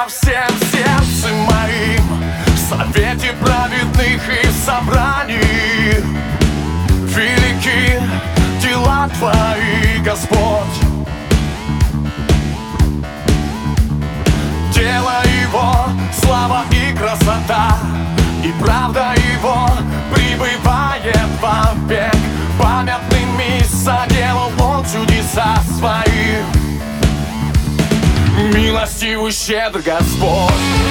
тебя всем сердцем моим, в совете праведных и в собрании. Велики дела Твои, Господь. Дело Его, слава и красота, и правда Его пребывает вовек. Памятными соделал Он чудеса Свои. Милостивый, щедр Господь.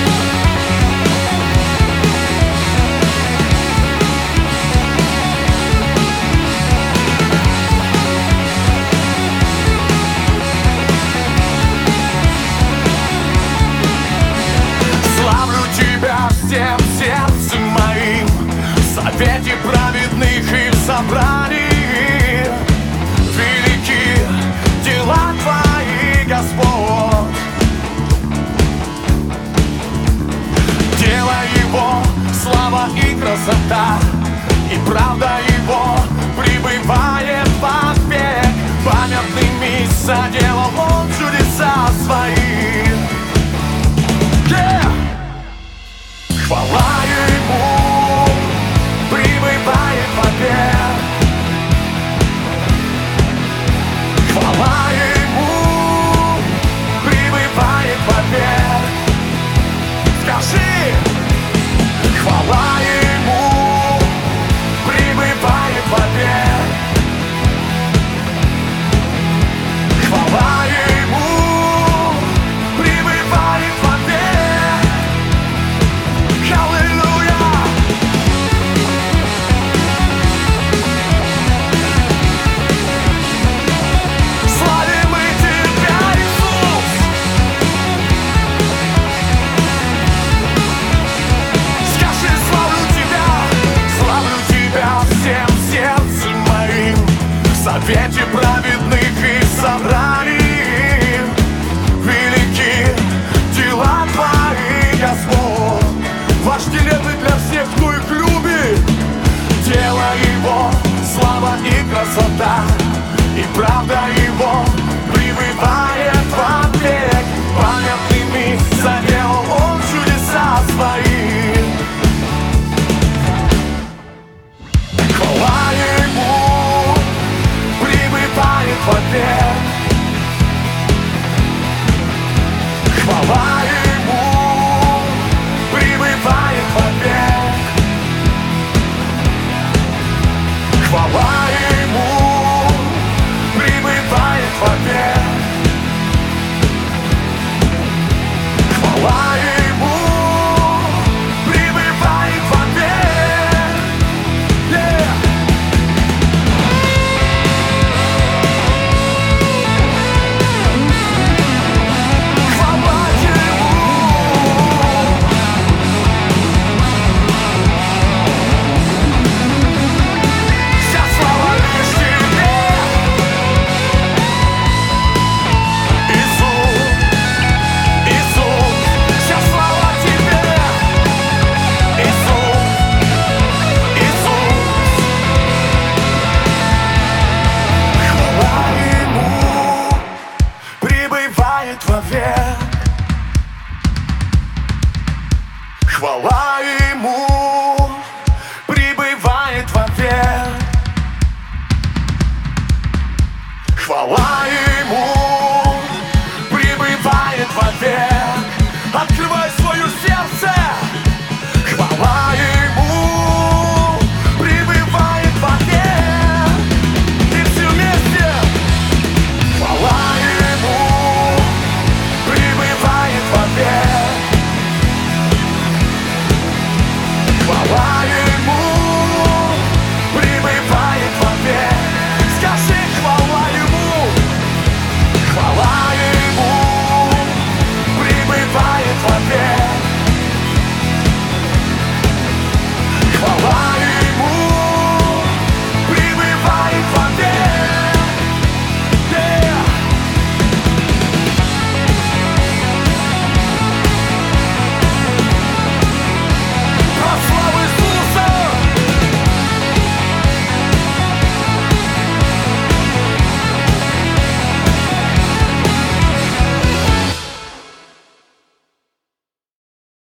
Славлю Тебя всем сердцем моим, в совете праведных и в собрании. Велики дела Твои, Господь. Дело Его, слава и красота, и правда Его пребывает вовек. Памятными соделал Он чудеса Свои. Хвала Ему пребывает вовек. Хвала Ему пребывает вовек. Скажи! Хвала Ему пребывает вовек. Хвала Ему пребывает вовек. Аллилуйя! Славим мы Тебя, Иисус! Скажи: славлю Тебя всем сердцем моим, в совете праведных и в собрании. Велики дела Твои, Господь. Вожделенный для всех, кто их любит. Дело Его, слава и красота, и правда Его пребывает вовек. Памятными соделал Он чудеса Свои. Хвала Ему пребывает вовек. Хвала Ему пребывает вовек. Хвала Ему пребывает вовек. Хвала Ему пребывает вовек. Хвала Ему. Вся слава лишь Тебе, Иисус, Иисус. Вся слава Тебе, Иисус, Иисус. Хвала Ему пребывает вовек.